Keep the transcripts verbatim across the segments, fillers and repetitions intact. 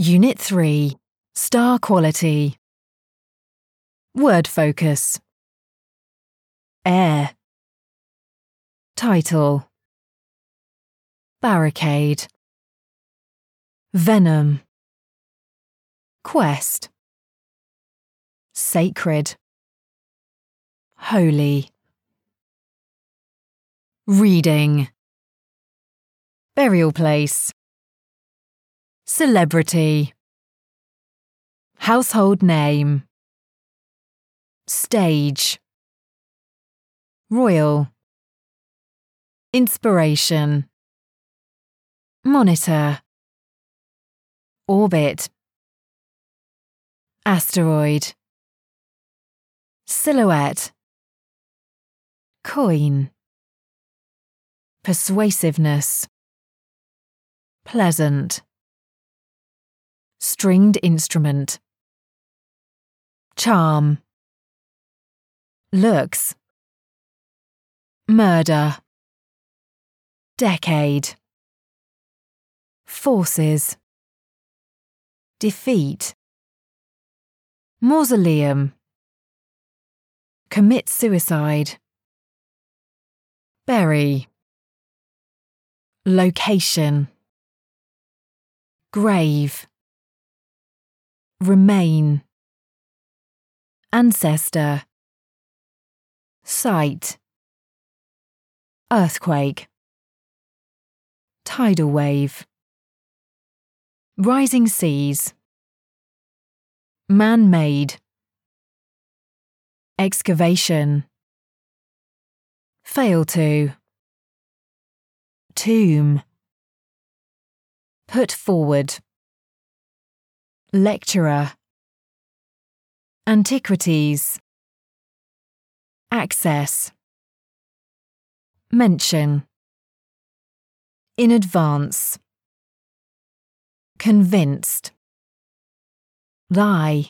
Unit three. Star Quality. Word Focus. Air. Title. Barricade. Venom. Quest. Sacred. Holy. Reading. Burial place. Celebrity. Household name. Stage. Royal. Inspiration. Monitor. Orbit. Asteroid. Silhouette. Coin. Persuasiveness. Pleasant. Stringed instrument. Charm. Looks. Murder. Decade. Forces. Defeat. Mausoleum. Commit suicide. Bury. Location. Grave. Remain. Ancestor. Site. Earthquake. Tidal wave. Rising seas. Man-made. Excavation. Fail to. Tomb. Put forward. Lecturer. Antiquities. Access. Mention. In advance. Convinced. Lie.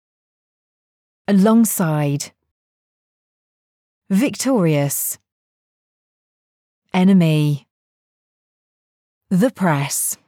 Alongside. Victorious. Enemy. The press.